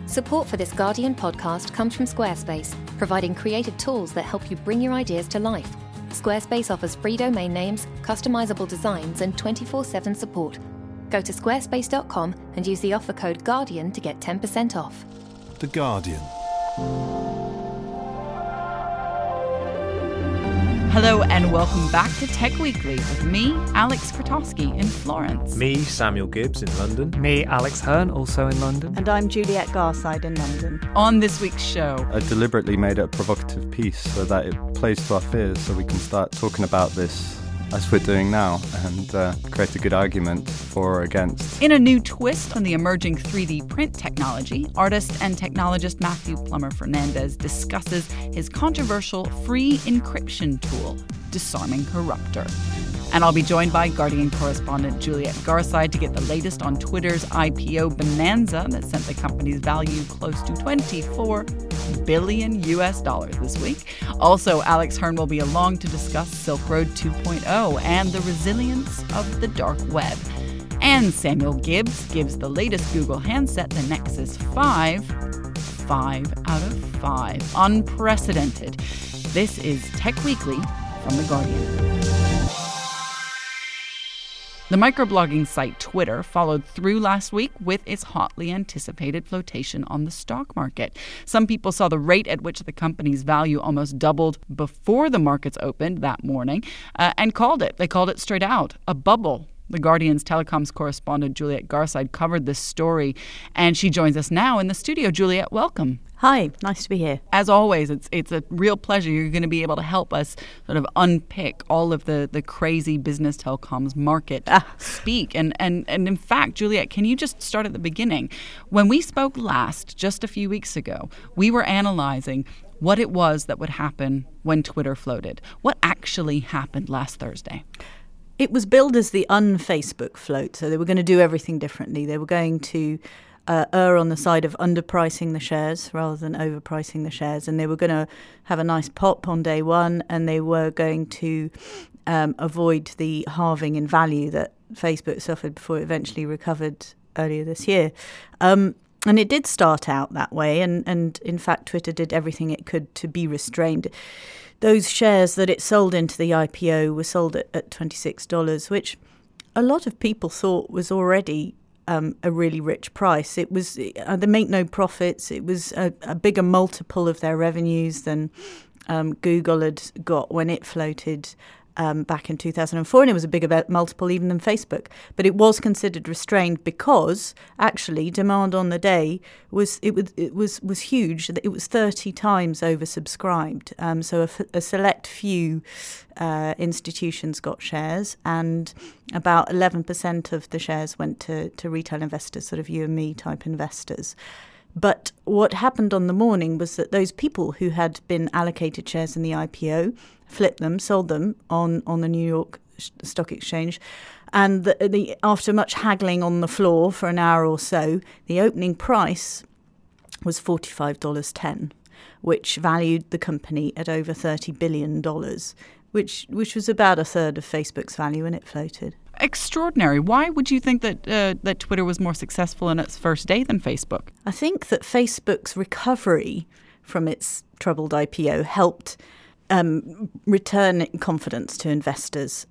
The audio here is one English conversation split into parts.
Support for this Guardian podcast comes from Squarespace, providing creative tools that help you bring your ideas to life. Squarespace offers free domain names, customizable designs, and 24/7 support. Go to squarespace.com and use the offer code GUARDIAN to get 10% off. The Guardian. Hello and welcome back to Tech Weekly with me, Alex Krotowski in Florence. Me, Samuel Gibbs in London. Me, Alex Hearn, also in London. And I'm Juliet Garside in London. On this week's show, I deliberately made it a provocative piece so that it plays to our fears, so we can start talking about this as we're doing now and create a good argument for or against. In a new twist on the emerging 3D print technology, artist and technologist Matthew Plummer Fernandez discusses his controversial free encryption tool, Disarming Corruptor. And I'll be joined by Guardian correspondent Juliet Garside to get the latest on Twitter's IPO bonanza that sent the company's value close to $24 billion this week. Also, Alex Hearn will be along to discuss Silk Road 2.0 and the resilience of the dark web. And Samuel Gibbs gives the latest Google handset, the Nexus 5, 5 out of 5. Unprecedented. This is Tech Weekly from The Guardian. The microblogging site Twitter followed through last week with its hotly anticipated flotation on the stock market. Some people saw the rate at which the company's value almost doubled before the markets opened that morning and called it. They called it straight out a bubble. The Guardian's telecoms correspondent Juliet Garside covered this story, and she joins us now in the studio. Juliet, welcome. Hi, nice to be here. As always, it's a real pleasure. You're going to be able to help us sort of unpick all of the crazy business telecoms market speak. And in fact, Juliet, can you just start at the beginning? When we spoke last, just a few weeks ago, we were analyzing what it was that would happen when Twitter floated. What actually happened last Thursday? It was billed as the un-Facebook float, so they were going to do everything differently. They were going to err on the side of underpricing the shares rather than overpricing the shares, and they were going to have a nice pop on day one, and they were going to avoid the halving in value that Facebook suffered before it eventually recovered earlier this year. And it did start out that way, and in fact Twitter did everything it could to be restrained. Those shares that it sold into the IPO were sold at $26, which a lot of people thought was already a really rich price. It was they make no profits. It was a bigger multiple of their revenues than Google had got when it floated back in 2004, and it was a bigger multiple even than Facebook. But it was considered restrained because actually demand on the day was huge. It was 30 times oversubscribed. So a select few institutions got shares, and about 11% of the shares went to retail investors, sort of you and me type investors. But what happened on the morning was that those people who had been allocated shares in the IPO flipped them, sold them on the New York Stock Exchange. And after much haggling on the floor for an hour or so, the opening price was $45.10, which valued the company at over $30 billion, which was about a third of Facebook's value when it floated. Extraordinary. Why would you think that Twitter was more successful in its first day than Facebook? I think that Facebook's recovery from its troubled IPO helped return confidence to investors.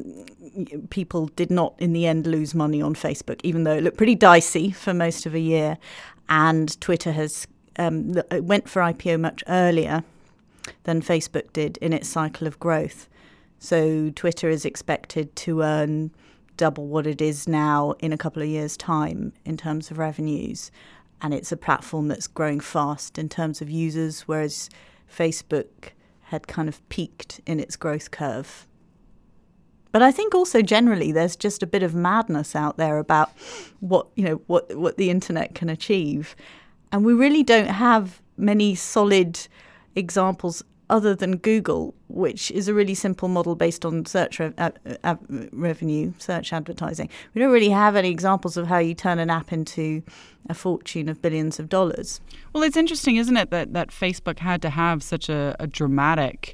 People did not, in the end, lose money on Facebook, even though it looked pretty dicey for most of a year. And Twitter went for IPO much earlier than Facebook did in its cycle of growth. So Twitter is expected to earn double what it is now in a couple of years' time in terms of revenues. And it's a platform that's growing fast in terms of users, whereas Facebook had kind of peaked in its growth curve. But I think also generally there's just a bit of madness out there about what the internet can achieve. And we really don't have many solid examples other than Google, which is a really simple model based on search revenue, search advertising. We don't really have any examples of how you turn an app into a fortune of billions of dollars. Well, it's interesting, isn't it, that Facebook had to have such a dramatic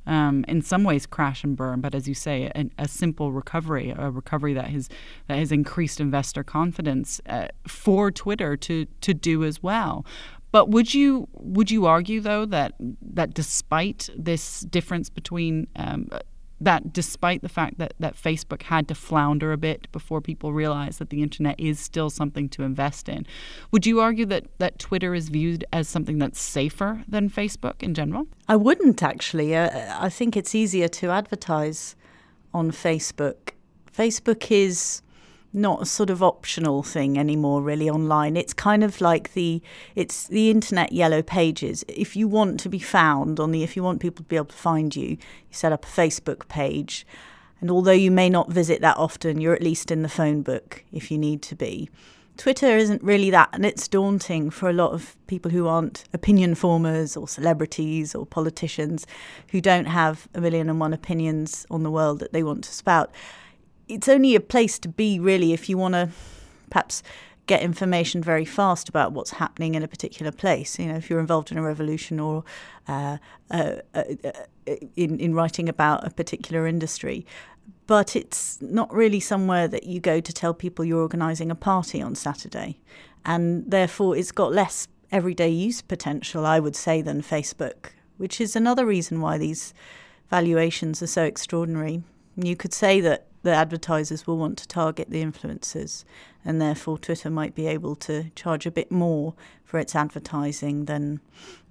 in some ways crash and burn, but as you say, a simple recovery, a recovery that has increased investor confidence for Twitter to do as well. But would you argue, though, that despite this difference between that despite the fact that Facebook had to flounder a bit before people realized that the internet is still something to invest in, would you argue that Twitter is viewed as something that's safer than Facebook in general? I wouldn't, actually. I think it's easier to advertise on Facebook. Facebook is not a sort of optional thing anymore, really, online. It's kind of like the internet yellow pages. If you want to be found if you want people to be able to find you, you set up a Facebook page. And although you may not visit that often, you're at least in the phone book if you need to be. Twitter isn't really that, and it's daunting for a lot of people who aren't opinion formers or celebrities or politicians who don't have 1,000,001 opinions on the world that they want to spout. It's only a place to be, really, if you want to perhaps get information very fast about what's happening in a particular place. You know, if you're involved in a revolution or in writing about a particular industry. But it's not really somewhere that you go to tell people you're organising a party on Saturday. And therefore, it's got less everyday use potential, I would say, than Facebook, which is another reason why these valuations are so extraordinary. You could say that the advertisers will want to target the influencers, and therefore Twitter might be able to charge a bit more for its advertising than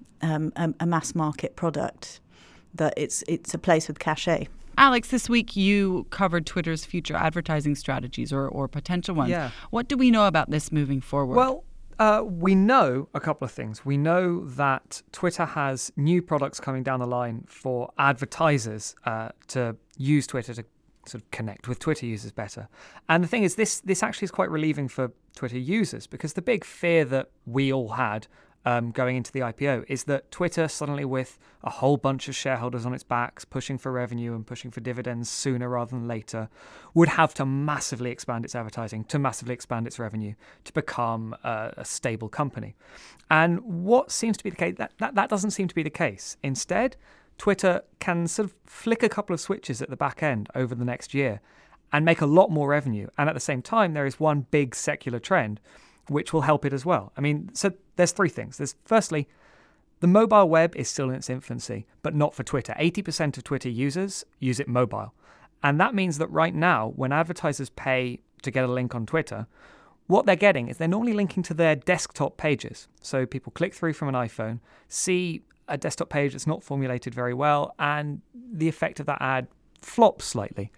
a mass market product. That it's a place with cachet. Alex, this week you covered Twitter's future advertising strategies or potential ones. Yeah. What do we know about this moving forward? Well, we know a couple of things. We know that Twitter has new products coming down the line for advertisers to use Twitter to sort of connect with Twitter users better. And the thing is, this actually is quite relieving for Twitter users, because the big fear that we all had going into the IPO is that Twitter, suddenly with a whole bunch of shareholders on its backs, pushing for revenue and pushing for dividends sooner rather than later, would have to massively expand its advertising, to massively expand its revenue, to become a stable company. And what seems to be the case, that doesn't seem to be the case. Instead, Twitter can sort of flick a couple of switches at the back end over the next year and make a lot more revenue. And at the same time, there is one big secular trend which will help it as well. I mean, so there's three things. There's firstly, the mobile web is still in its infancy, but not for Twitter. 80% of Twitter users use it mobile. And that means that right now, when advertisers pay to get a link on Twitter, what they're getting is they're normally linking to their desktop pages. So people click through from an iPhone, see a desktop page that's not formulated very well, and the effect of that ad flops slightly.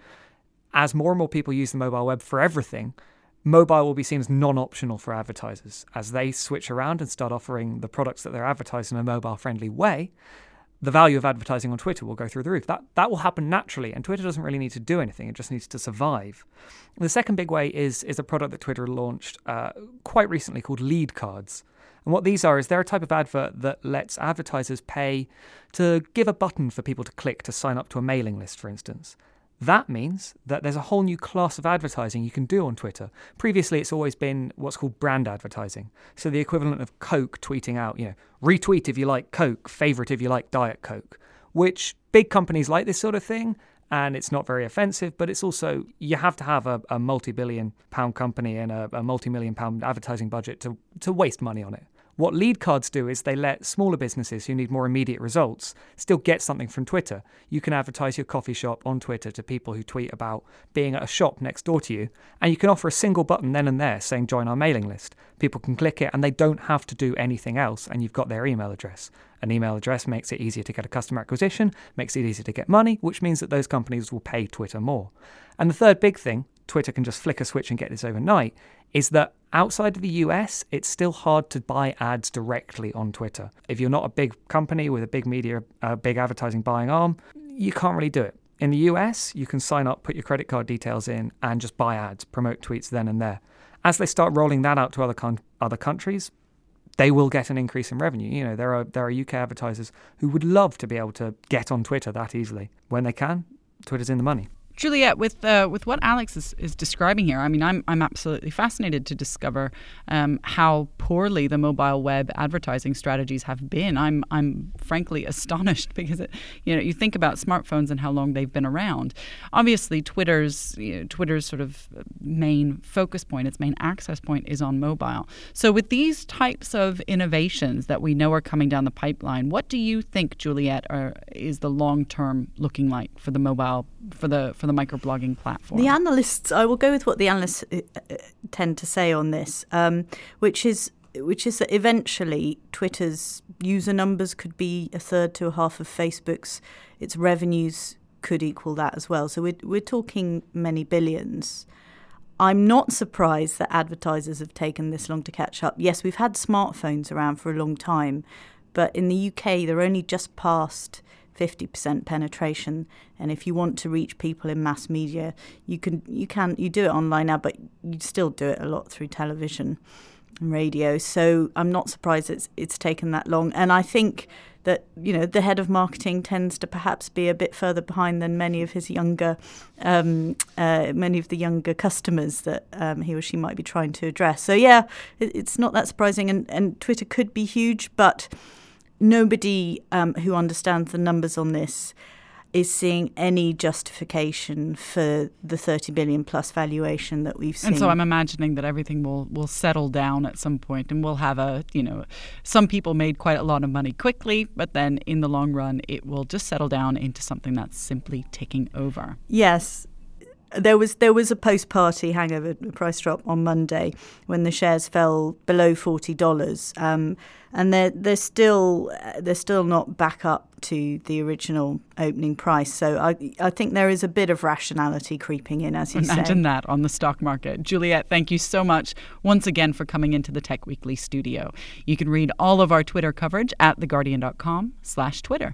As more and more people use the mobile web for everything, mobile will be seen as non-optional for advertisers. As they switch around and start offering the products that they're advertising in a mobile-friendly way, the value of advertising on Twitter will go through the roof. That will happen naturally, and Twitter doesn't really need to do anything. It just needs to survive. The second big way is a product that Twitter launched quite recently called lead cards. And what these are is they're a type of advert that lets advertisers pay to give a button for people to click to sign up to a mailing list, for instance. That means that there's a whole new class of advertising you can do on Twitter. Previously, it's always been what's called brand advertising. So the equivalent of Coke tweeting out, retweet if you like Coke, favorite if you like Diet Coke, which big companies like this sort of thing. And it's not very offensive, but it's also, you have to have a multi-billion pound company and a multi-million pound advertising budget to waste money on it. What lead cards do is they let smaller businesses who need more immediate results still get something from Twitter. You can advertise your coffee shop on Twitter to people who tweet about being at a shop next door to you, and you can offer a single button then and there saying join our mailing list. People can click it and they don't have to do anything else, and you've got their email address. An email address makes it easier to get a customer acquisition, makes it easier to get money, which means that those companies will pay Twitter more. And the third big thing, Twitter can just flick a switch and get this overnight, is that outside of the US, it's still hard to buy ads directly on Twitter. If you're not a big company with a big media, big advertising buying arm, you can't really do it. In the US, you can sign up, put your credit card details in, and just buy ads, promote tweets then and there. As they start rolling that out to other countries, they will get an increase in revenue. There are UK advertisers who would love to be able to get on Twitter that easily. When they can, Twitter's in the money. Juliet, with what Alex is describing here, I mean, I'm absolutely fascinated to discover how poorly the mobile web advertising strategies have been. I'm frankly astonished because you think about smartphones and how long they've been around. Obviously, Twitter's sort of main focus point, its main access point, is on mobile. So with these types of innovations that we know are coming down the pipeline, what do you think, Juliet, is the long term looking like for the mobile for the microblogging platform? The analysts, I will go with what the analysts tend to say on this, which is that eventually Twitter's user numbers could be a third to a half of Facebook's. Its revenues could equal that as well. So we're talking many billions. I'm not surprised that advertisers have taken this long to catch up. Yes, we've had smartphones around for a long time, but in the UK they're only just past 50% penetration, and if you want to reach people in mass media, you do it online now, but you still do it a lot through television and radio. So I'm not surprised it's taken that long, and I think that the head of marketing tends to perhaps be a bit further behind than many of the younger customers that he or she might be trying to address. So yeah, it's not that surprising, and Twitter could be huge, but nobody who understands the numbers on this is seeing any justification for the 30 billion plus valuation that we've seen. And so I'm imagining that everything will settle down at some point, and we'll have some people made quite a lot of money quickly, but then in the long run, it will just settle down into something that's simply ticking over. Yes. There was a post-party hangover price drop on Monday when the shares fell below $40, and they're still not back up to the original opening price. So I think there is a bit of rationality creeping in, as you say. Imagine that on the stock market. Juliet, thank you so much once again for coming into the Tech Weekly studio. You can read all of our Twitter coverage at theguardian.com/Twitter.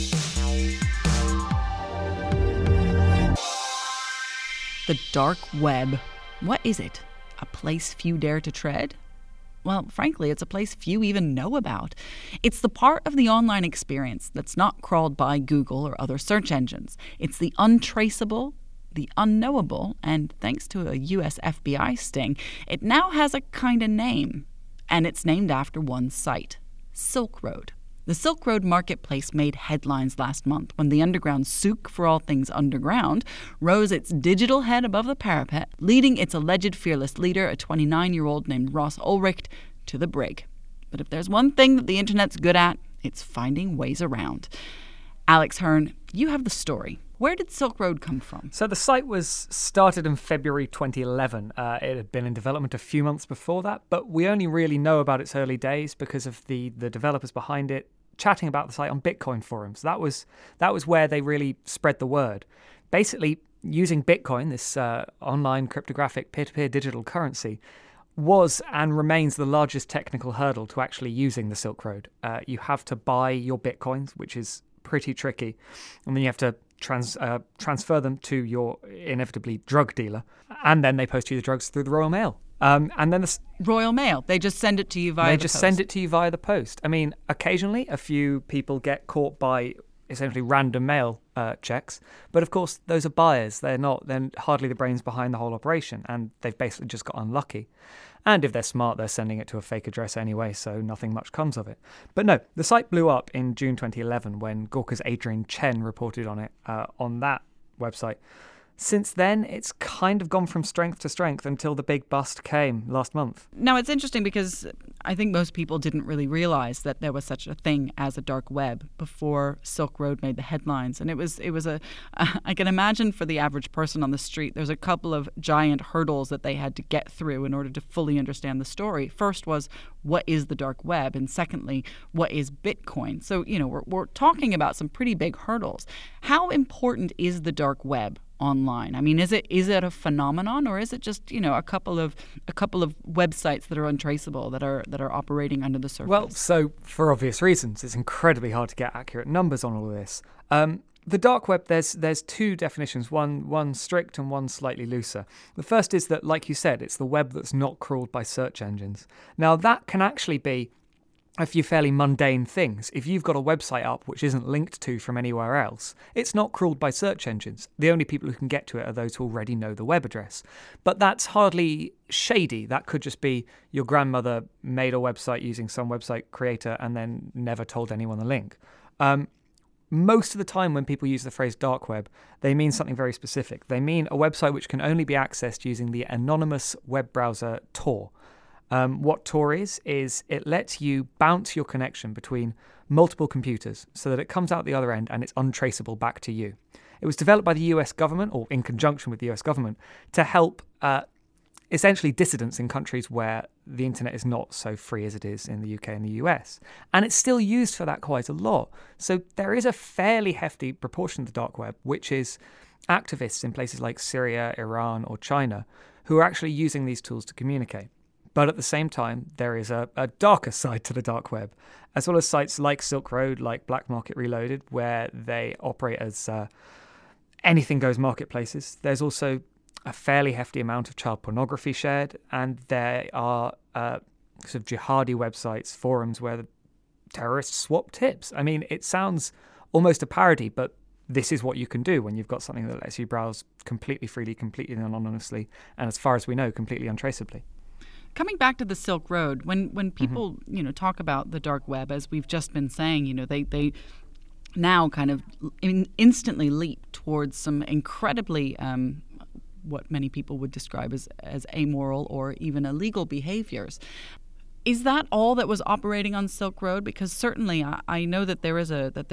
The dark web. What is it? A place few dare to tread? Well, frankly, it's a place few even know about. It's the part of the online experience that's not crawled by Google or other search engines. It's the untraceable, the unknowable, and thanks to a US FBI sting, it now has a kind of name. And it's named after one site, Silk Road. The Silk Road Marketplace made headlines last month when the underground souk for all things underground rose its digital head above the parapet, leading its alleged fearless leader, a 29-year-old named Ross Ulbricht, to the brig. But if there's one thing that the internet's good at, it's finding ways around. Alex Hearn, you have the story. Where did Silk Road come from? So the site was started in February 2011. It had been in development a few months before that, but we only really know about its early days because of the developers behind it chatting about the site on Bitcoin forums. That was where they really spread the word. Basically, using Bitcoin, this online cryptographic peer-to-peer digital currency, was and remains the largest technical hurdle to actually using the Silk Road. You have to buy your Bitcoins, which is pretty tricky, and then you have to transfer them to your inevitably drug dealer, and then they post you the drugs through the Royal Mail. And then the Royal Mail, they just send it to you via the post. They just send it to you via the post. I mean, occasionally a few people get caught by essentially random mail checks, but of course those are buyers. They're hardly the brains behind the whole operation, and they've basically just got unlucky. And if they're smart, they're sending it to a fake address anyway, so nothing much comes of it. But no, the site blew up in June 2011 when Gawker's Adrian Chen reported on it on that website. Since then, it's kind of gone from strength to strength until the big bust came last month. Now, it's interesting because I think most people didn't really realize that there was such a thing as a dark web before Silk Road made the headlines. And it was I can imagine for the average person on the street, there's a couple of giant hurdles that they had to get through in order to fully understand the story. First was, what is the dark web? And secondly, what is Bitcoin? So, we're talking about some pretty big hurdles. How important is the dark web online? I mean, is it a phenomenon, or is it just a couple of websites that are untraceable that are operating under the surface? Well, so for obvious reasons, it's incredibly hard to get accurate numbers on all of this. The dark web, there's two definitions, one strict and one slightly looser. The first is that, like you said, it's the web that's not crawled by search engines. Now, that can actually be a few fairly mundane things. If you've got a website up which isn't linked to from anywhere else, it's not crawled by search engines. The only people who can get to it are those who already know the web address. But that's hardly shady. That could just be your grandmother made a website using some website creator and then never told anyone the link. Most of the time when people use the phrase dark web, they mean something very specific. They mean a website which can only be accessed using the anonymous web browser Tor. What Tor is it lets you bounce your connection between multiple computers so that it comes out the other end and it's untraceable back to you. It was developed by the US government, or in conjunction with the US government, to help essentially dissidents in countries where the internet is not so free as it is in the UK and the US. And it's still used for that quite a lot. So there is a fairly hefty proportion of the dark web, which is activists in places like Syria, Iran, or China, who are actually using these tools to communicate. But at the same time, there is a darker side to the dark web, as well as sites like Silk Road, like Black Market Reloaded, where they operate as anything goes marketplaces. There's also a fairly hefty amount of child pornography shared, and there are sort of jihadi websites, forums where the terrorists swap tips. I mean, it sounds almost a parody, but this is what you can do when you've got something that lets you browse completely freely, completely anonymously, and as far as we know, completely untraceably. Coming back to the Silk Road, when people talk about the dark web, as we've just been saying, they now kind of instantly leap towards some incredibly what many people would describe as amoral or even illegal behaviors. Is that all that was operating on Silk Road? Because certainly I know that there's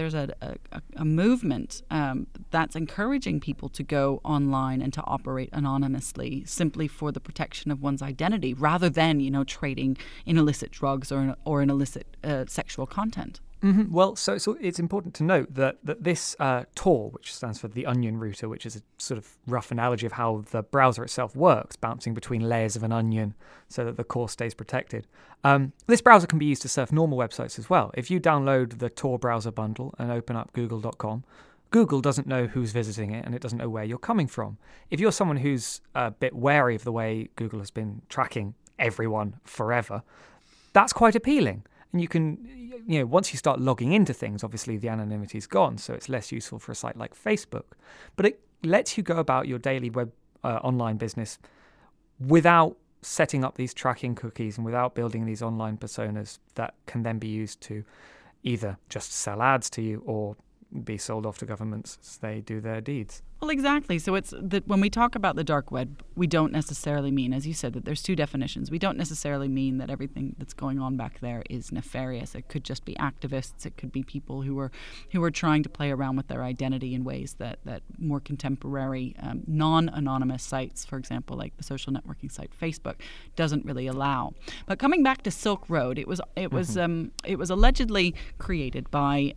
a movement that's encouraging people to go online and to operate anonymously simply for the protection of one's identity, rather than trading in illicit drugs or in illicit sexual content. Mm-hmm. Well, so it's important to note that this Tor, which stands for the onion router, which is a sort of rough analogy of how the browser itself works, bouncing between layers of an onion so that the core stays protected. This browser can be used to surf normal websites as well. If you download the Tor browser bundle and open up google.com, Google doesn't know who's visiting it and it doesn't know where you're coming from. If you're someone who's a bit wary of the way Google has been tracking everyone forever, that's quite appealing. And you can, once you start logging into things, obviously the anonymity is gone, so it's less useful for a site like Facebook. But it lets you go about your daily web online business without setting up these tracking cookies and without building these online personas that can then be used to either just sell ads to you or be sold off to governments as they do their deeds. Well, exactly. So it's that when we talk about the dark web, we don't necessarily mean, as you said, that there's two definitions. We don't necessarily mean that everything that's going on back there is nefarious. It could just be activists. It could be people who are trying to play around with their identity in ways that more contemporary, non-anonymous sites, for example, like the social networking site Facebook, doesn't really allow. But coming back to Silk Road, it was allegedly created by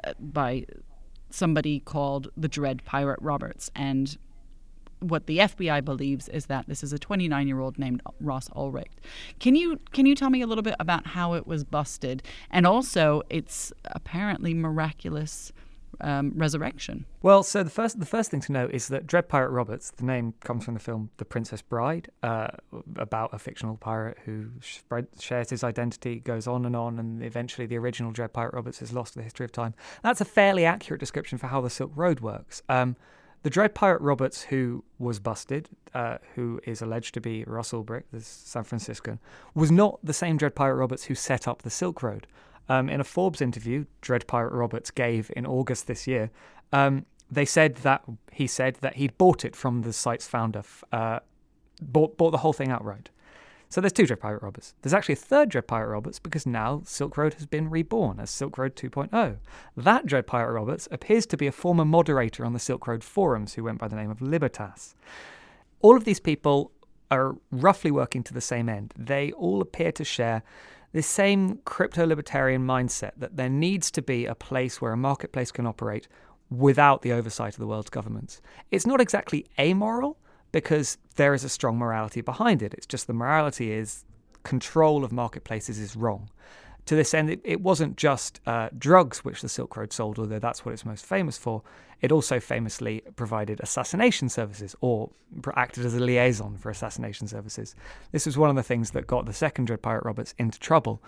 somebody called the Dread Pirate Roberts, and what the FBI believes is that this is a 29-year-old named Ross Ulrich. Can you tell me a little bit about how it was busted, and also its apparently miraculous resurrection? Well, so the first thing to know is that Dread Pirate Roberts, the name comes from the film The Princess Bride, about a fictional pirate who shares his identity, goes on, and eventually the original Dread Pirate Roberts is lost to the history of time. That's a fairly accurate description for how the Silk Road works. The Dread Pirate Roberts who was busted, who is alleged to be Ross Ulrich, the San Franciscan, was not the same Dread Pirate Roberts who set up the Silk Road. In a Forbes interview Dread Pirate Roberts gave in August this year, he said that he'd bought it from the site's founder, bought the whole thing outright. So there's two Dread Pirate Roberts. There's actually a third Dread Pirate Roberts because now Silk Road has been reborn as Silk Road 2.0. That Dread Pirate Roberts appears to be a former moderator on the Silk Road forums who went by the name of Libertas. All of these people are roughly working to the same end. They all appear to share this same crypto-libertarian mindset that there needs to be a place where a marketplace can operate without the oversight of the world's governments. It's not exactly amoral because there is a strong morality behind it. It's just the morality is control of marketplaces is wrong. To this end, it wasn't just drugs which the Silk Road sold, although that's what it's most famous for. It also famously provided assassination services or acted as a liaison for assassination services. This was one of the things that got the second Dread Pirate Roberts into trouble.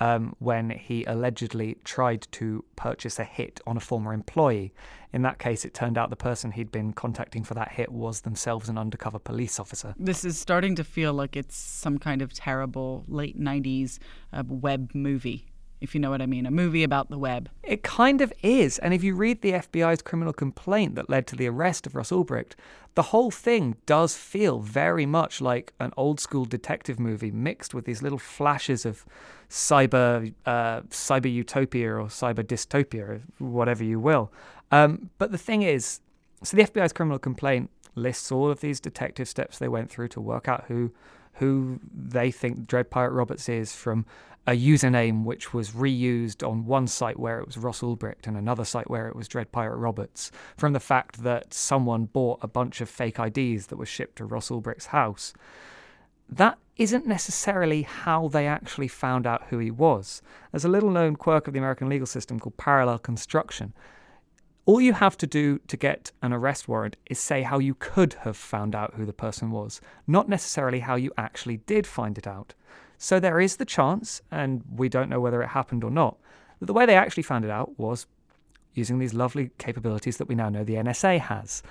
when he allegedly tried to purchase a hit on a former employee. In that case, it turned out the person he'd been contacting for that hit was themselves an undercover police officer. This is starting to feel like it's some kind of terrible late 90s web movie, if you know what I mean, a movie about the web. It kind of is. And if you read the FBI's criminal complaint that led to the arrest of Russ Ulbricht, the whole thing does feel very much like an old school detective movie mixed with these little flashes of cyber utopia or cyber dystopia, whatever you will. But the thing is, so the FBI's criminal complaint lists all of these detective steps they went through to work out who they think Dread Pirate Roberts is, from a username which was reused on one site where it was Ross Ulbricht and another site where it was Dread Pirate Roberts, from the fact that someone bought a bunch of fake IDs that were shipped to Ross Ulbricht's house. That isn't necessarily how they actually found out who he was. There's a little-known quirk of the American legal system called parallel construction. All you have to do to get an arrest warrant is say how you could have found out who the person was, not necessarily how you actually did find it out. So there is the chance, and we don't know whether it happened or not, that the way they actually found it out was using these lovely capabilities that we now know the NSA has.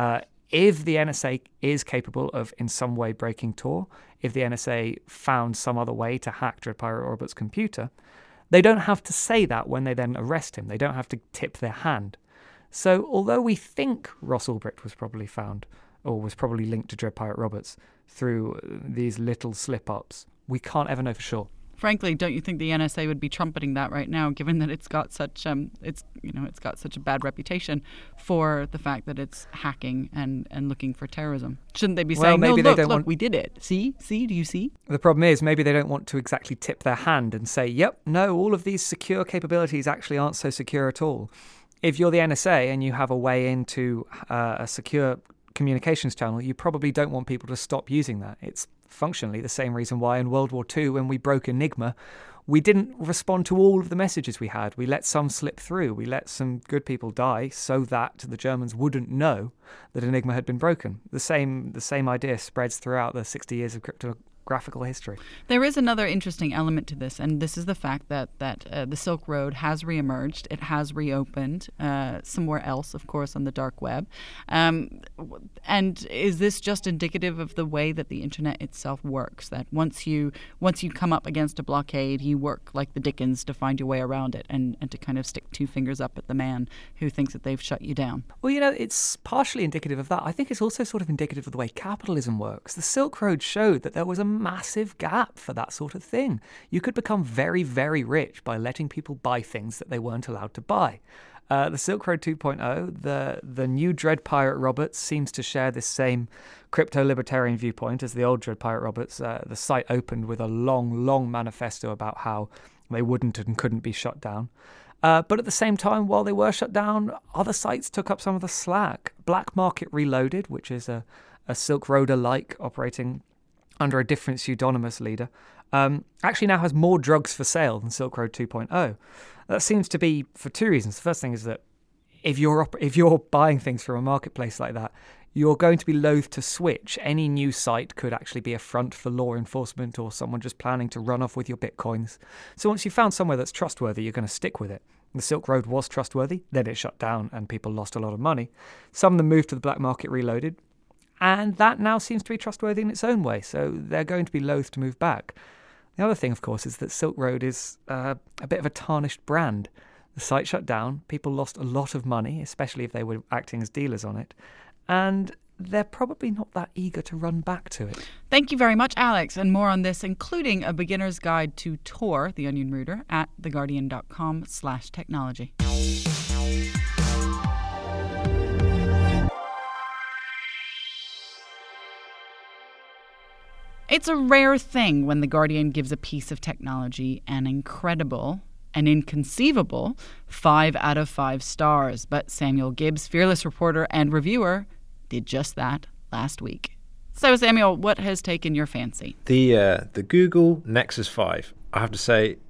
If the NSA is capable of in some way breaking Tor, if the NSA found some other way to hack Dread Pirate Roberts' computer, they don't have to say that when they then arrest him. They don't have to tip their hand. So although we think Ross Ulbricht was probably found, or was probably linked to Dread Pirate Roberts through these little slip-ups, we can't ever know for sure. Frankly, don't you think the NSA would be trumpeting that right now, given that it's got such it's got such a bad reputation for the fact that it's hacking and looking for terrorism? Shouldn't they be saying, maybe no, look, we did it. See, do you see? The problem is maybe they don't want to exactly tip their hand and say, yep, no, all of these secure capabilities actually aren't so secure at all. If you're the NSA and you have a way into a secure communications channel, you probably don't want people to stop using that. It's functionally the same reason why in World War II, when we broke Enigma, we didn't respond to all of the messages we had. We let some slip through. We let some good people die so that the Germans wouldn't know that Enigma had been broken. The same idea spreads throughout the 60 years of cryptographical history. There is another interesting element to this, and this is the fact that the Silk Road has reemerged. It has reopened somewhere else, of course, on the dark web. And is this just indicative of the way that the internet itself works? That once you come up against a blockade, you work like the Dickens to find your way around it and to kind of stick two fingers up at the man who thinks that they've shut you down? Well, it's partially indicative of that. I think it's also sort of indicative of the way capitalism works. The Silk Road showed that there was a massive gap for that sort of thing. You could become very, very rich by letting people buy things that they weren't allowed to buy. The Silk Road 2.0, the new Dread Pirate Roberts seems to share this same crypto-libertarian viewpoint as the old Dread Pirate Roberts. The site opened with a long, long manifesto about how they wouldn't and couldn't be shut down. But at the same time, while they were shut down, other sites took up some of the slack. Black Market Reloaded, which is a Silk Road-alike operating under a different pseudonymous leader, actually now has more drugs for sale than Silk Road 2.0. That seems to be for two reasons. The first thing is that if you're buying things from a marketplace like that, you're going to be loath to switch. Any new site could actually be a front for law enforcement or someone just planning to run off with your bitcoins. So once you've found somewhere that's trustworthy, you're going to stick with it. The Silk Road was trustworthy, then it shut down and people lost a lot of money. Some of them moved to the Black Market Reloaded, and that now seems to be trustworthy in its own way, so they're going to be loath to move back. The other thing, of course, is that Silk Road is a bit of a tarnished brand. The site shut down, people lost a lot of money, especially if they were acting as dealers on it, and they're probably not that eager to run back to it. Thank you very much, Alex, and more on this, including a beginner's guide to Tor, the Onion Router, at theguardian.com/technology. It's a rare thing when The Guardian gives a piece of technology an incredible and inconceivable 5 out of 5 stars. But Samuel Gibbs, fearless reporter and reviewer, did just that last week. So, Samuel, what has taken your fancy? The Google Nexus 5. I have to say, it's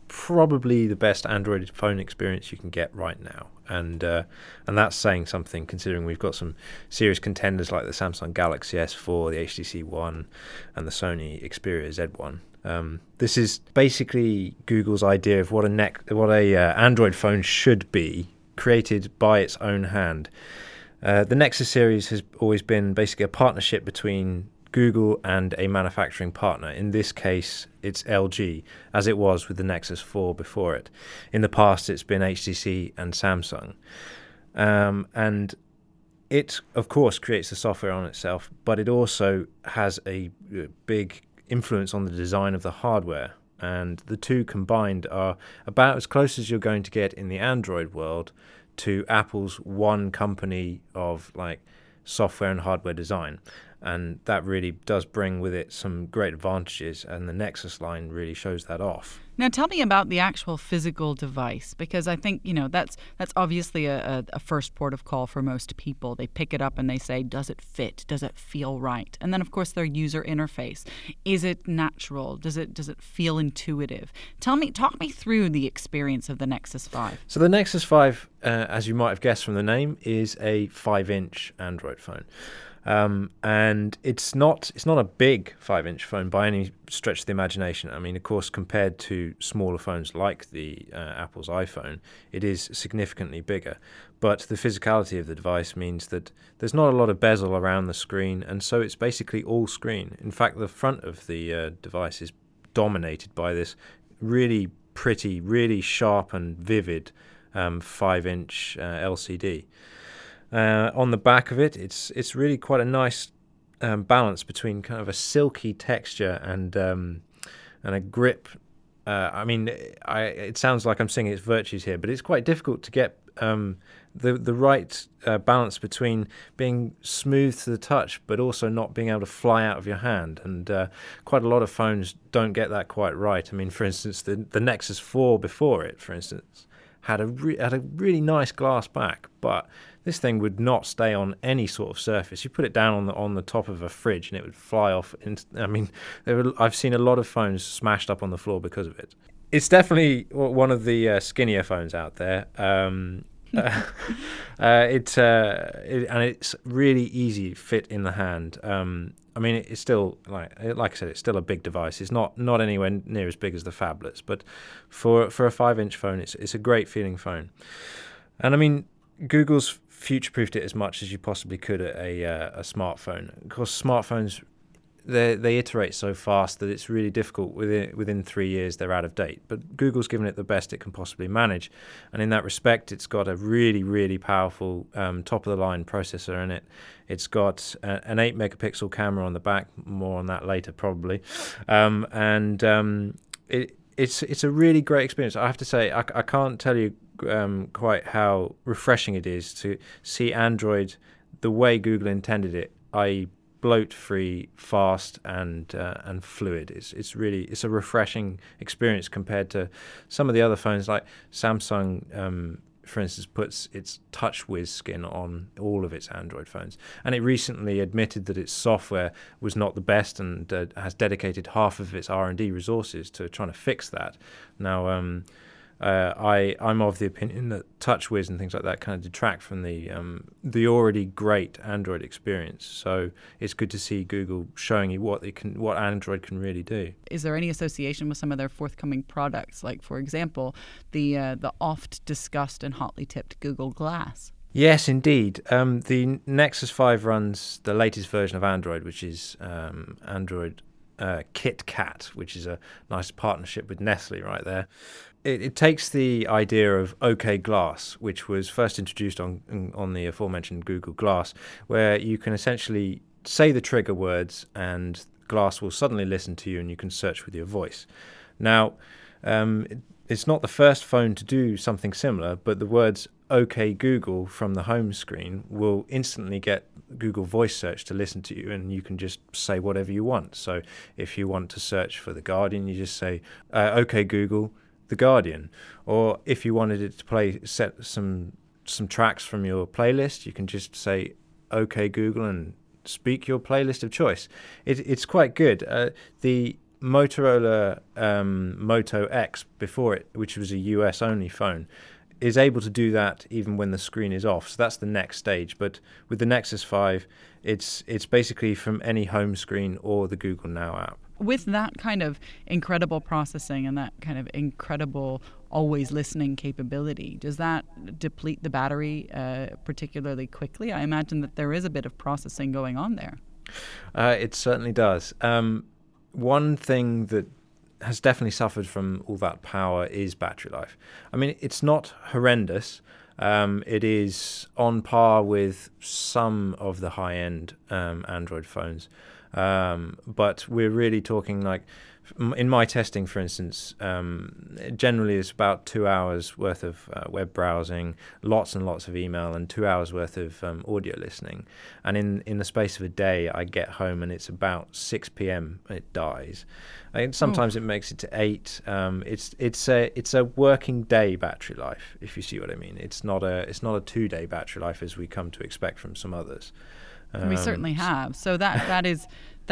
probably the best Android phone experience you can get right now, and that's saying something, considering we've got some serious contenders like the Samsung Galaxy S4, the HTC One, and the Sony Xperia Z1. This is basically Google's idea of what a Android phone should be, created by its own hand. The Nexus series has always been basically a partnership between Google and a manufacturing partner. In this case, it's LG, as it was with the Nexus 4 before it. In the past, it's been HTC and Samsung. And it, of course, creates the software on itself, but it also has a big influence on the design of the hardware. And the two combined are about as close as you're going to get in the Android world to Apple's one company of like software and hardware design. And that really does bring with it some great advantages, and the Nexus line really shows that off. Now, tell me about the actual physical device, because I think, that's obviously a first port of call for most people. They pick it up and they say, does it fit? Does it feel right? And then, of course, their user interface. Is it natural? Does it feel intuitive? Talk me through the experience of the Nexus 5. So the Nexus 5, as you might have guessed from the name, is a 5-inch Android phone. And it's not a big 5-inch phone by any stretch of the imagination. I mean, of course, compared to smaller phones like the Apple's iPhone, it is significantly bigger. But the physicality of the device means that there's not a lot of bezel around the screen, and so it's basically all screen. In fact, the front of the device is dominated by this really pretty, really sharp and vivid 5-inch LCD. On the back of it, it's really quite a nice balance between kind of a silky texture and a grip. It sounds like I'm singing its virtues here, but it's quite difficult to get the right balance between being smooth to the touch, but also not being able to fly out of your hand. And quite a lot of phones don't get that quite right. I mean, for instance, the Nexus 4 before it, for instance, had a really nice glass back, but this thing would not stay on any sort of surface. You put it down on the top of a fridge and it would fly off. I've seen a lot of phones smashed up on the floor because of it. It's definitely one of the skinnier phones out there. And it's really easy fit in the hand. It's still like I said, it's still a big device. It's not anywhere near as big as the phablets, but for a 5-inch phone, it's a great feeling phone. And I mean, Google's future-proofed it as much as you possibly could at a smartphone. Of course, smartphones they iterate so fast that it's really difficult. Within 3 years, they're out of date. But Google's given it the best it can possibly manage, and in that respect, it's got a really, really powerful top-of-the-line processor in it. It's got an 8-megapixel camera on the back. More on that later, probably. It's a really great experience. I have to say, I can't tell you quite how refreshing it is to see Android the way Google intended it, i.e. bloat-free, fast, and fluid. It's a refreshing experience compared to some of the other phones, like Samsung, for instance, puts its TouchWiz skin on all of its Android phones, and it recently admitted that its software was not the best and has dedicated half of its R&D resources to trying to fix that. Now, I'm of the opinion that TouchWiz and things like that kind of detract from the already great Android experience. So it's good to see Google showing you what Android can really do. Is there any association with some of their forthcoming products, like, for example, the oft discussed and hotly tipped Google Glass? Yes, indeed. The Nexus 5 runs the latest version of Android, which is Android KitKat, which is a nice partnership with Nestle right there. It takes the idea of OK Glass, which was first introduced on the aforementioned Google Glass, where you can essentially say the trigger words and Glass will suddenly listen to you and you can search with your voice. Now, it's not the first phone to do something similar, but the words OK Google from the home screen will instantly get Google Voice Search to listen to you, and you can just say whatever you want. So if you want to search for The Guardian, you just say, OK Google, The Guardian. Or if you wanted it to set some tracks from your playlist, you can just say, OK Google, and speak your playlist of choice. It's quite good. The Motorola Moto X before it, which was a US only phone, is able to do that even when the screen is off. So that's the next stage. But with the Nexus 5, it's basically from any home screen or the Google Now app. With that kind of incredible processing and that kind of incredible always listening capability, does that deplete the battery particularly quickly? I imagine that there is a bit of processing going on there. It certainly does. One thing that has definitely suffered from all that power is battery life. I mean, it's not horrendous. It is on par with some of the high-end Android phones. But we're really talking like, in my testing, for instance, generally it's about 2 hours worth of web browsing, lots and lots of email, and 2 hours worth of audio listening. And in the space of a day, I get home and it's about 6 p.m. it dies. Sometimes it makes it to 8. It's a working day battery life, if you see what I mean. It's not a 2-day battery life as we come to expect from some others. We certainly have. So that's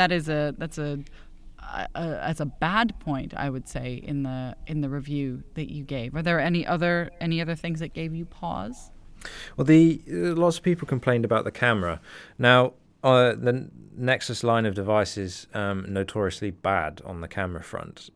a bad point, I would say, in the review that you gave. Are there any other things that gave you pause? Well, lots of people complained about the camera. Now, the Nexus line of devices notoriously bad on the camera front.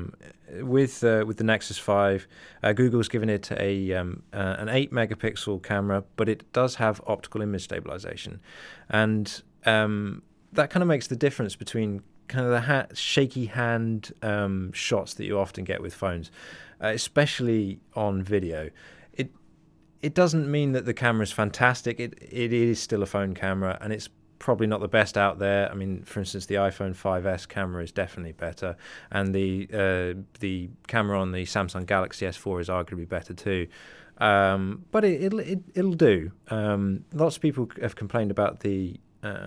With the Nexus 5, Google's given it an 8 megapixel camera, but it does have optical image stabilization, and that kind of makes the difference between kind of the shaky hand shots that you often get with phones, especially on video. It doesn't mean that the camera is fantastic. It is still a phone camera, and it's probably not the best out there. I mean, for instance, the iPhone 5S camera is definitely better, and the camera on the Samsung Galaxy S4 is arguably better too. But it'll do. Lots of people have complained about the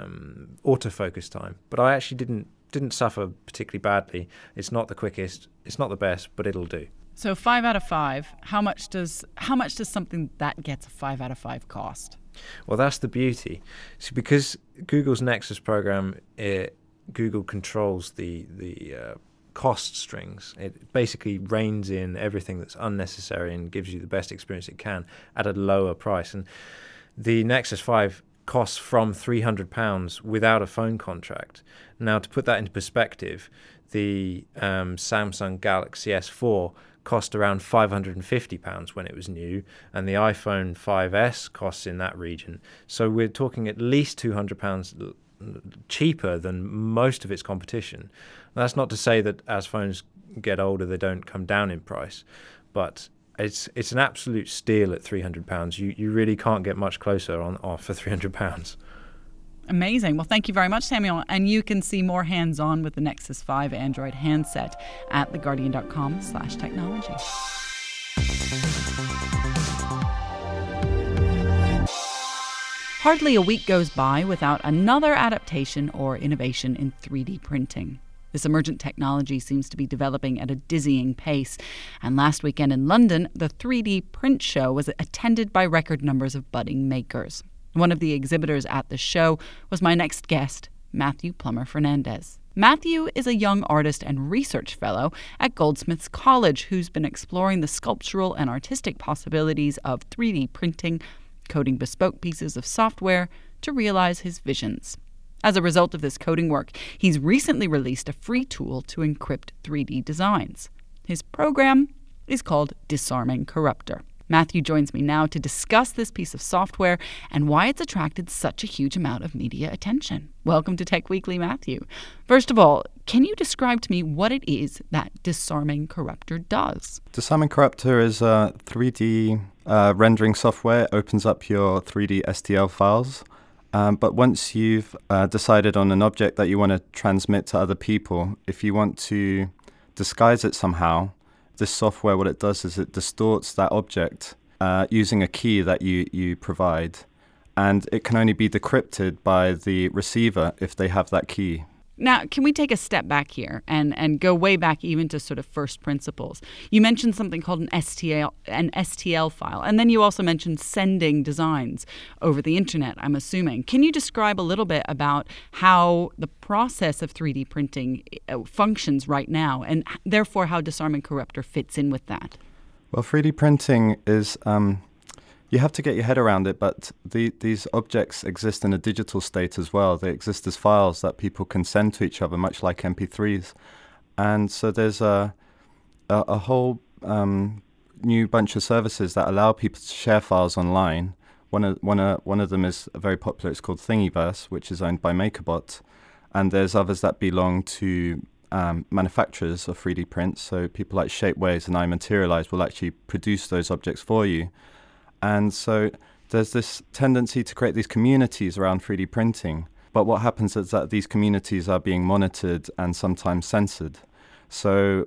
autofocus time, but I actually didn't suffer particularly badly. It's not the quickest, it's not the best, but it'll do. So 5 out of 5. How much does something that gets a 5 out of 5 cost? Well, that's the beauty. See, because Google's Nexus program, Google controls the cost strings. It basically reins in everything that's unnecessary and gives you the best experience it can at a lower price. And the Nexus 5 costs from £300 without a phone contract. Now, to put that into perspective, the Samsung Galaxy S4 cost around £550 when it was new, and the iPhone 5S costs in that region. So we're talking at least £200 cheaper than most of its competition. That's not to say that as phones get older, they don't come down in price, but it's an absolute steal at £300. You really can't get much closer for £300. Amazing. Well, thank you very much, Samuel. And you can see more hands-on with the Nexus 5 Android handset at theguardian.com/technology. Hardly a week goes by without another adaptation or innovation in 3D printing. This emergent technology seems to be developing at a dizzying pace. And last weekend in London, the 3D Print Show was attended by record numbers of budding makers. One of the exhibitors at the show was my next guest, Matthew Plummer Fernandez. Matthew is a young artist and research fellow at Goldsmiths College who's been exploring the sculptural and artistic possibilities of 3D printing, coding bespoke pieces of software to realize his visions. As a result of this coding work, he's recently released a free tool to encrypt 3D designs. His program is called Disarming Corruptor. Matthew joins me now to discuss this piece of software and why it's attracted such a huge amount of media attention. Welcome to Tech Weekly, Matthew. First of all, can you describe to me what it is that Disarming Corruptor does? Disarming Corruptor is a 3D rendering software. It opens up your 3D STL files. But once you've decided on an object that you want to transmit to other people, if you want to disguise it somehow, this software, what it does is it distorts that object using a key that you provide. And it can only be decrypted by the receiver if they have that key. Now, can we take a step back here and go way back even to sort of first principles? You mentioned something called an STL file, and then you also mentioned sending designs over the internet, I'm assuming. Can you describe a little bit about how the process of 3D printing functions right now, and therefore how Disarming Corruptor fits in with that? Well, 3D printing is... you have to get your head around it, but these objects exist in a digital state as well. They exist as files that people can send to each other, much like MP3s. And so there's a whole new bunch of services that allow people to share files online. One of them is very popular. It's called Thingiverse, which is owned by MakerBot. And there's others that belong to manufacturers of 3D prints. So people like Shapeways and iMaterialize will actually produce those objects for you. And so there's this tendency to create these communities around 3D printing. But what happens is that these communities are being monitored and sometimes censored. So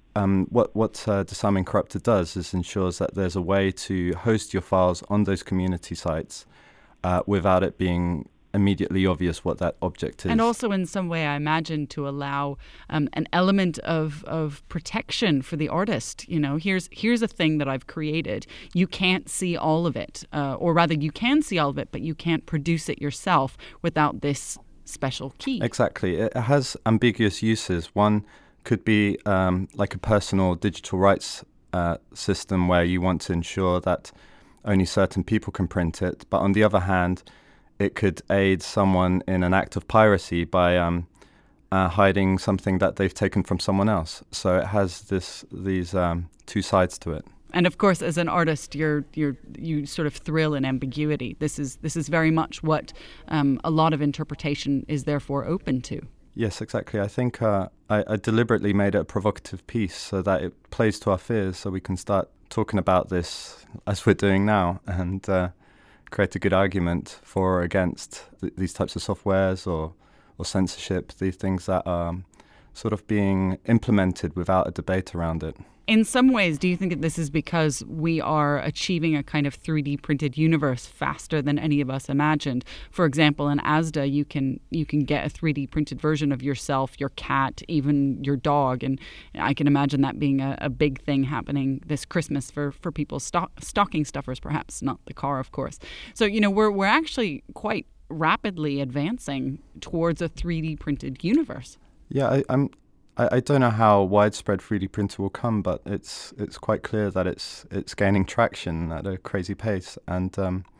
what Disarming Corruptor does is ensures that there's a way to host your files on those community sites without it being immediately obvious what that object is. And also in some way, I imagine, to allow an element of protection for the artist. You know, here's a thing that I've created. You can't see all of it, or rather you can see all of it, but you can't produce it yourself without this special key. Exactly. It has ambiguous uses. One could be like a personal digital rights system where you want to ensure that only certain people can print it. But on the other hand, it could aid someone in an act of piracy by hiding something that they've taken from someone else. So it has these two sides to it. And of course, as an artist, you sort of thrill in ambiguity. This is very much what a lot of interpretation is therefore open to. Yes, exactly. I think I deliberately made it a provocative piece so that it plays to our fears, so we can start talking about this as we're doing now and create a good argument for or against these types of softwares or censorship, these things that are sort of being implemented without a debate around it. In some ways, do you think that this is because we are achieving a kind of 3D printed universe faster than any of us imagined? For example, in Asda, you can get a 3D printed version of yourself, your cat, even your dog. And I can imagine that being a big thing happening this Christmas for people's stocking stuffers, perhaps, not the car, of course. So, we're actually quite rapidly advancing towards a 3D printed universe. Yeah, I don't know how widespread 3D printer will come, but it's quite clear that it's gaining traction at a crazy pace. And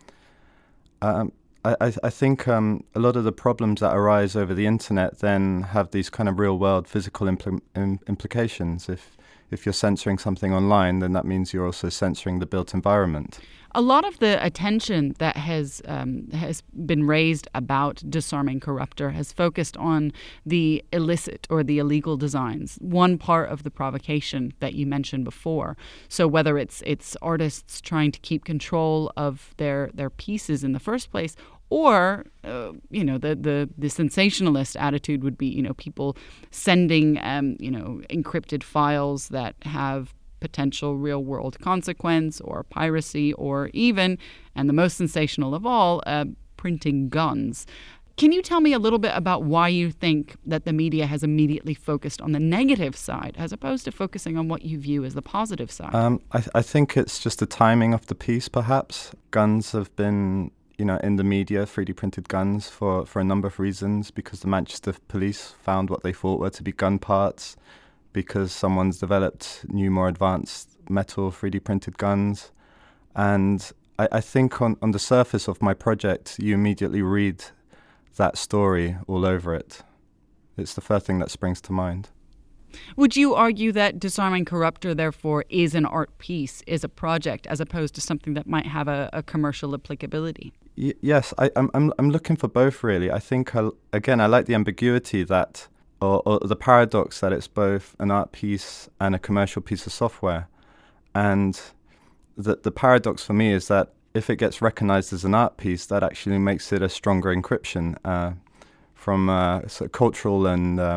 I think a lot of the problems that arise over the internet then have these kind of real-world physical implications. If you're censoring something online, then that means you're also censoring the built environment. A lot of the attention that has been raised about Disarming Corruptor has focused on the illicit or the illegal designs, one part of the provocation that you mentioned before. So whether it's artists trying to keep control of their pieces in the first place, or the sensationalist attitude would be people sending encrypted files that have potential real-world consequence or piracy or even, and the most sensational of all, printing guns. Can you tell me a little bit about why you think that the media has immediately focused on the negative side as opposed to focusing on what you view as the positive side? I think it's just the timing of the piece, perhaps. Guns have been in the media, 3D printed guns, for a number of reasons, because the Manchester police found what they thought were to be gun parts, because someone's developed new, more advanced metal 3D printed guns. And I think on the surface of my project, you immediately read that story all over it. It's the first thing that springs to mind. Would you argue that Disarming Corruptor, therefore, is an art piece, is a project, as opposed to something that might have a commercial applicability? Yes, I'm looking for both, really. I think, I like the ambiguity that, or the paradox that it's both an art piece and a commercial piece of software. And the paradox for me is that if it gets recognized as an art piece, that actually makes it a stronger encryption from sort of cultural and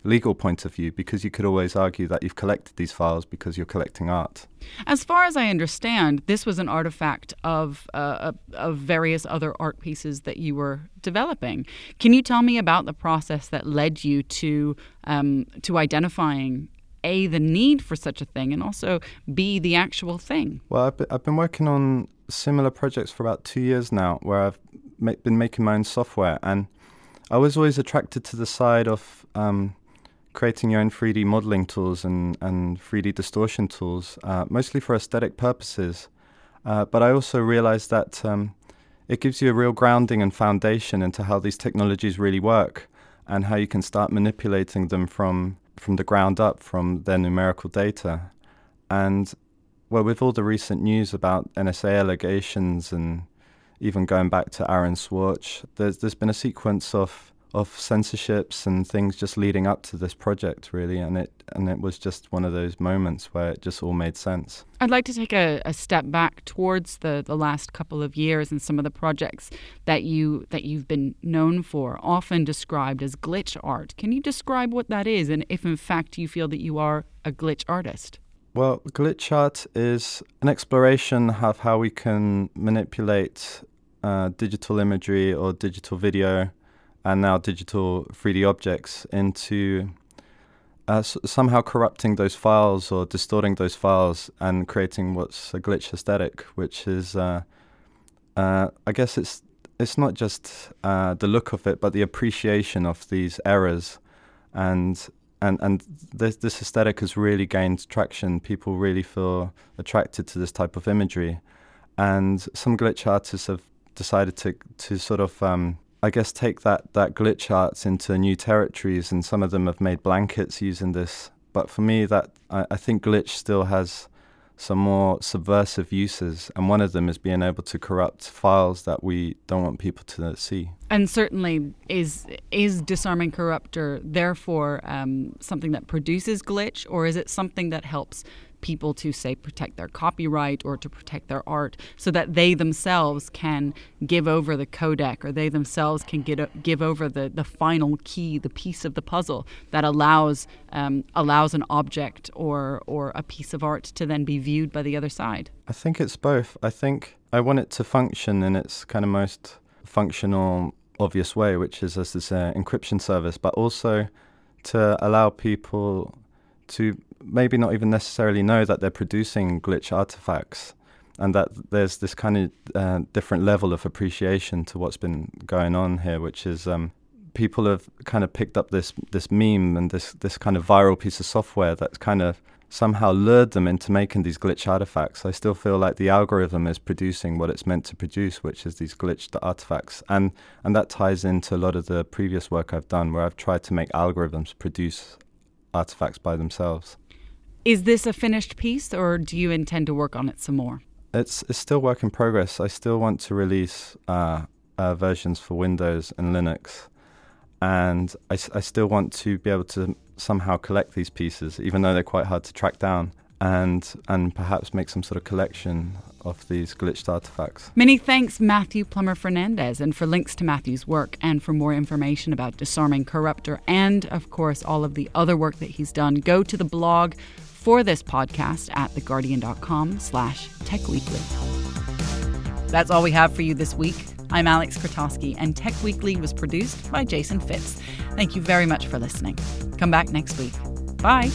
legal point of view, because you could always argue that you've collected these files because you're collecting art. As far as I understand, this was an artifact of various other art pieces that you were developing. Can you tell me about the process that led you to identifying A, the need for such a thing, and also B, the actual thing? Well, I've been working on similar projects for about 2 years now, where I've been making my own software, and I was always attracted to the side of creating your own 3D modeling tools and 3D distortion tools, mostly for aesthetic purposes. But I also realized that it gives you a real grounding and foundation into how these technologies really work and how you can start manipulating them from the ground up, from their numerical data. And well, with all the recent news about NSA allegations and even going back to Aaron Swartz, there's been a sequence of censorships and things just leading up to this project, really, and it was just one of those moments where it just all made sense. I'd like to take a step back towards the last couple of years and some of the projects that you've been known for, often described as glitch art. Can you describe what that is, and if in fact you feel that you are a glitch artist? Well, glitch art is an exploration of how we can manipulate digital imagery or digital video and now digital 3D objects into somehow corrupting those files or distorting those files and creating what's a glitch aesthetic, which is, I guess it's not just the look of it, but the appreciation of these errors. And this aesthetic has really gained traction. People really feel attracted to this type of imagery. And some glitch artists have decided to sort of, I guess, take that glitch arts into new territories, and some of them have made blankets using this. But for me, I think glitch still has some more subversive uses, and one of them is being able to corrupt files that we don't want people to see. And certainly, is Disarming Corruptor therefore something that produces glitch, or is it something that helps people to, say, protect their copyright or to protect their art so that they themselves can give over the codec, or they themselves can give over the final key, the piece of the puzzle that allows an object or a piece of art to then be viewed by the other side? I think it's both. I think I want it to function in its kind of most functional, obvious way, which is as this encryption service, but also to allow people to maybe not even necessarily know that they're producing glitch artifacts, and that there's this kind of different level of appreciation to what's been going on here, which is people have kind of picked up this meme and this kind of viral piece of software that's kind of somehow lured them into making these glitch artifacts. I still feel like the algorithm is producing what it's meant to produce, which is these glitched artifacts. And that ties into a lot of the previous work I've done, where I've tried to make algorithms produce artifacts by themselves. Is this a finished piece, or do you intend to work on it some more? It's still work in progress. I still want to release versions for Windows and Linux, and I still want to be able to somehow collect these pieces, even though they're quite hard to track down, and perhaps make some sort of collection of these glitched artifacts. Many thanks, Matthew Plummer Fernandez. And for links to Matthew's work and for more information about Disarming Corruptor and, of course, all of the other work that he's done, go to the blog for this podcast at theguardian.com/techweekly. That's all we have for you this week. I'm Alex Krotowski, and Tech Weekly was produced by Jason Fitz. Thank you very much for listening. Come back next week. Bye.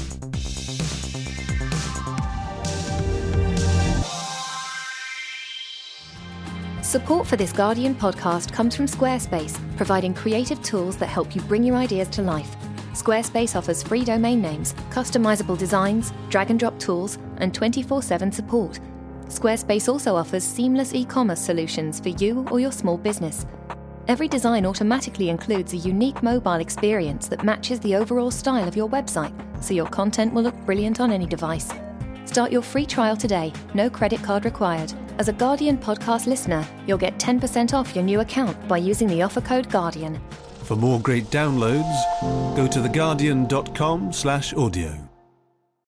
Support for this Guardian podcast comes from Squarespace, providing creative tools that help you bring your ideas to life. Squarespace offers free domain names, customizable designs, drag-and-drop tools, and 24/7 support. Squarespace also offers seamless e-commerce solutions for you or your small business. Every design automatically includes a unique mobile experience that matches the overall style of your website, so your content will look brilliant on any device. Start your free trial today, no credit card required. As a Guardian podcast listener, you'll get 10% off your new account by using the offer code GUARDIAN. For more great downloads, go to theguardian.com/audio.